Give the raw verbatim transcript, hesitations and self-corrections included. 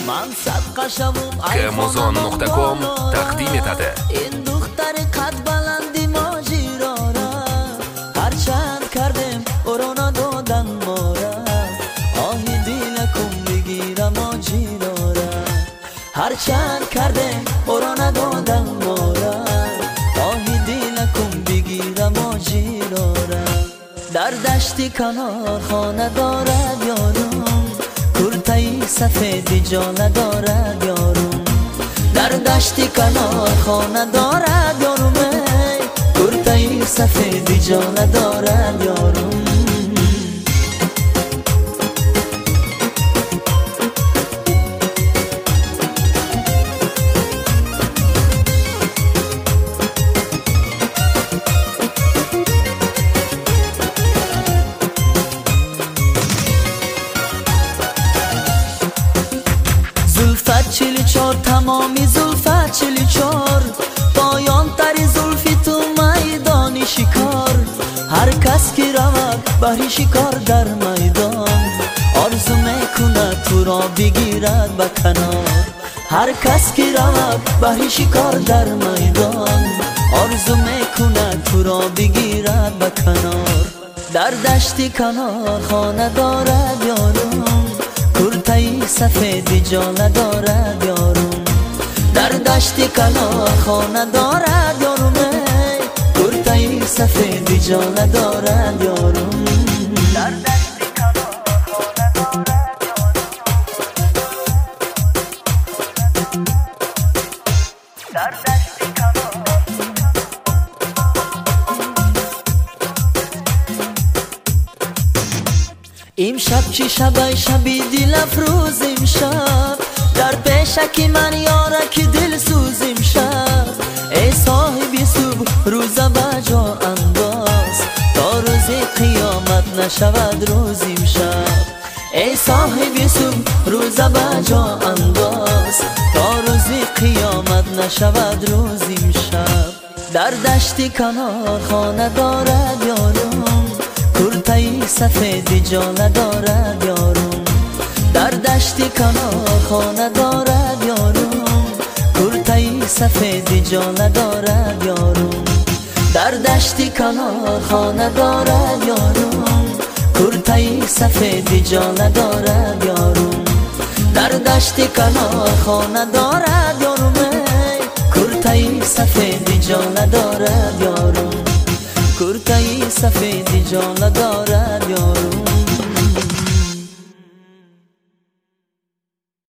من صدقشم کموزان نقطه کام تقدیم etadi. این دختر قد بلندی ماجرا را هرچند کردم او را ندادن ما را آهی دلکم بگیرم ماجرا را هرچند کردم او را ندادن ما را آهی دلکم بگیرم ماجرا را در دشتی کنار خانه دارد یارم کرتای سفید جان دارد یارم در دشتی کنار خانه دارد یارم کرتای سفید جان دارد یارم زلفت چلی چار تمامی زلفت چلی چار پایان تری زلفی تو میدانی شکار هر کس که رود بری شکار در میدان آرزو میکند تو را بگیرد به کنار هر کس که رود بری شکار در میدان آرزو میکند تو را بگیرد به کنار در دشتی کنار خانه دارد یارم کرتای سفید جان دارد یارم در دشتی کنار خانه دارد یارم کرتای سفید جان دارد یارم در دشتی کنار خانه دارد یارم در دشتی کنار امشب چی شب شبی دل افروز امشب در پیشکی من یارک دل سوز امشب ای صاحبی صبح روز بجا انداز تا روز قیامت نشود روز امشب ای صاحبی صبح روز بجا انداز تا روز قیامت نشود روز امشب در دشتی کنار خانه دارد یارم کرتای سفید جان دارد یارم در دشتی کنار خانه دارد یارم کرتای سفید جان دارد یارم در دشتی کنار خانه دارد یارم کرتای سفید جان دارد یارم در دشتی کنار خانه دارد یارم کرتای سفید جان دارد یارم کرتای سفید جان دارد